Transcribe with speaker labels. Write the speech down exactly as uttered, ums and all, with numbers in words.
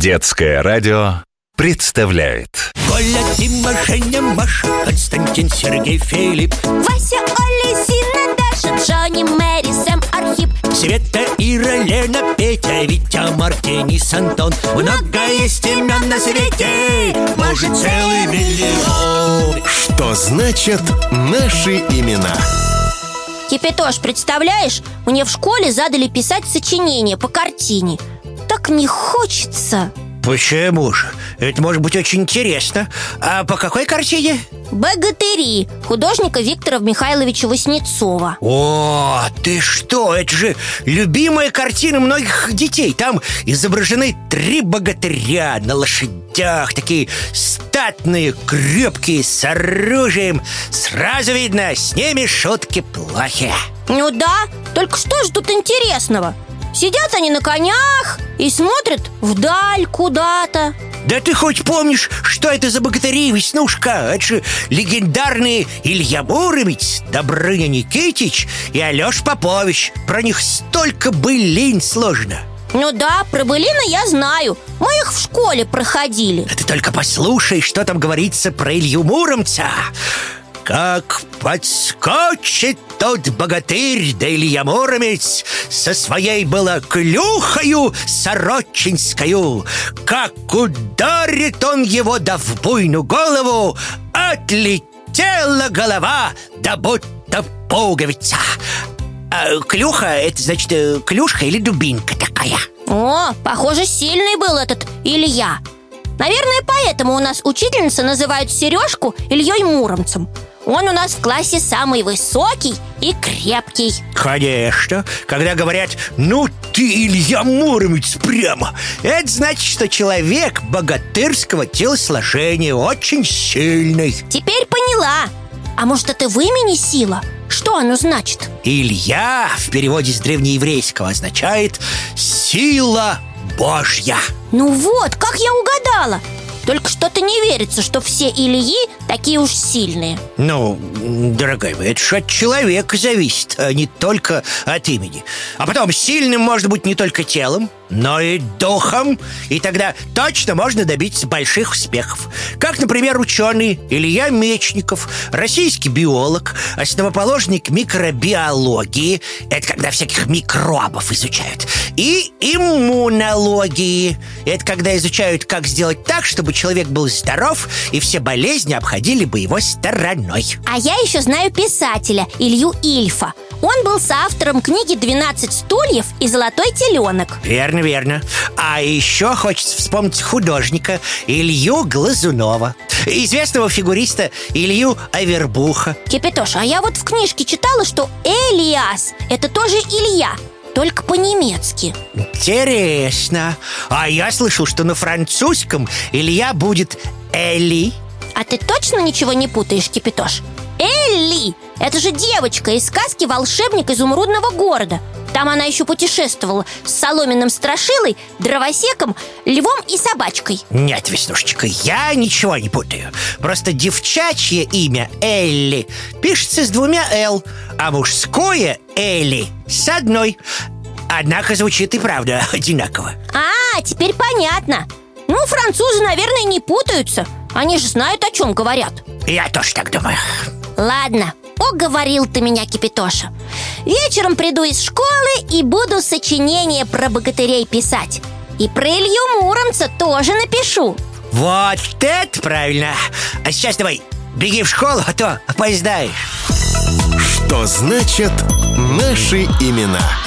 Speaker 1: Детское радио представляет.
Speaker 2: Коля, Дима, Женя, Маша, Константин, Сергей, Филипп,
Speaker 3: Вася, Оля, Зина, Даша, Джонни, Мэри, Сэм, Архип,
Speaker 2: Света, Ира, Лена, Петя, Витя, Марк, Денис, Антон. Много есть имен на свете, может, целый миллион.
Speaker 4: Что значит наши имена?
Speaker 3: Кипятош, представляешь, мне в школе задали писать сочинение по картине. Так не хочется.
Speaker 2: Почему же? Это может быть очень интересно. А по какой картине?
Speaker 3: «Богатыри» художника Виктора Михайловича Васнецова.
Speaker 2: О, ты что? Это же любимая картина многих детей. Там изображены три богатыря на лошадях, такие статные, крепкие, с оружием. Сразу видно, с ними шутки плохи.
Speaker 3: Ну да, только что же тут интересного? Сидят они на конях и смотрят вдаль куда-то.
Speaker 2: Да ты хоть помнишь, что это за богатыри, Веснушка? Это же легендарные Илья Муромец, Добрыня Никитич и Алеша Попович. Про них столько былин сложно.
Speaker 3: Ну да, про былины я знаю. Мы их в школе проходили.
Speaker 2: Да ты только послушай, что там говорится про Илью Муромца. Как подскочит тот богатырь, да Илья Муромец со своей была клюхою сорочинскою. Как ударит он его, да в буйную голову отлетела голова, да будто пуговица. А клюха — это значит клюшка или дубинка такая.
Speaker 3: О, похоже, сильный был этот Илья. Наверное, поэтому у нас учительница называют Сережку Ильей Муромцем. Он у нас в классе самый высокий и крепкий.
Speaker 2: Конечно. Когда говорят: ну ты Илья Муромец прямо, это значит, что человек богатырского телосложения, очень сильный.
Speaker 3: Теперь поняла. А может, это в имени сила? Что оно значит?
Speaker 2: Илья в переводе с древнееврейского означает «сила Божья».
Speaker 3: Ну вот, как я угадала. Только что-то не верится, что все Ильи такие уж сильные.
Speaker 2: Ну, дорогая моя, это же от человека зависит, а не только от имени. А потом, сильным можно быть не только телом, но и духом. И тогда точно можно добиться больших успехов. Как, например, ученый Илья Мечников, российский биолог, основоположник микробиологии. Это когда всяких микробов изучают. И иммунологии. Это когда изучают, как сделать так, чтобы человек был здоров, и все болезни обходили бы его стороной.
Speaker 3: А я еще знаю писателя Илью Ильфа. Он был соавтором книги «двенадцать стульев» и «Золотой теленок».
Speaker 2: Верно, верно. А еще хочется вспомнить художника Илью Глазунова, известного фигуриста Илью Авербуха.
Speaker 3: Кипятош, а я вот в книжке читала, что Элиас – это тоже Илья, только по-немецки.
Speaker 2: Интересно. А я слышал, что на французском Илья будет Эли.
Speaker 3: А ты точно ничего не путаешь, Кипятош? Элли – это же девочка из сказки «Волшебник изумрудного города». Там она еще путешествовала с соломенным страшилой, дровосеком, львом и собачкой.
Speaker 2: Нет, Веснушечка, я ничего не путаю. Просто девчачье имя Элли пишется с двумя «л», а мужское Элли с одной. Однако звучит и правда одинаково.
Speaker 3: А, теперь понятно. Ну, французы, наверное, не путаются. Они же знают, о чем говорят.
Speaker 2: Я тоже так думаю.
Speaker 3: Ладно, уговорил ты меня, Кипятоша. Вечером приду из школы и буду сочинение про богатырей писать. И про Илью Муромца тоже напишу.
Speaker 2: Вот это правильно. А сейчас давай беги в школу, а то опоздаешь.
Speaker 4: Что значит наши имена?